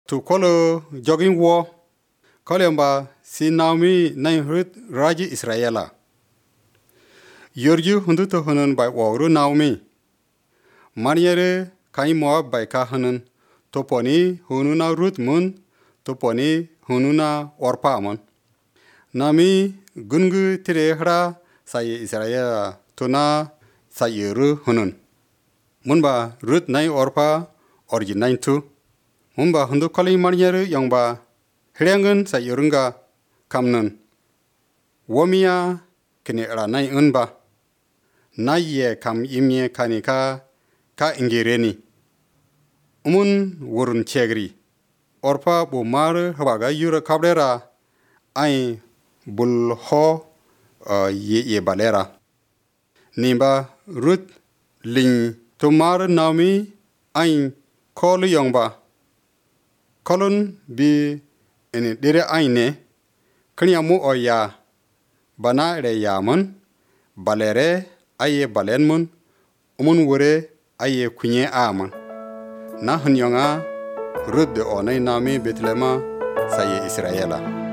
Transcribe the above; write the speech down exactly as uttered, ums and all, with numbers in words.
tu kolo jogging wo kolemba si Naomi nai Ruth raji Israela yorju hundu to hunun bai wogru Naomi maniere kai Moab bai ka hunun toponi hununa Ruth mun toponi hununa Orpa mun nami gungu tire hra sai Israela tuna sayiru hunun munba Ruth nai Orpa original tu munba hundu koli maniere yongba hrengen sayurunga kamnun womia kene ra nai unba naye kam imye kanika ka ingireni umun wurun chegri Orpa bu mar habaga yura kablera ai bul ho uh, ye ye balera nimba Ruth ling tumar Naomi ai kolu yongba kolun bi ene dire aine kniamu oya bana re yamun balere aye balenmun umun wure aye kunye aman na hunyonga Ruth de onai Naomi Betlema saye Israela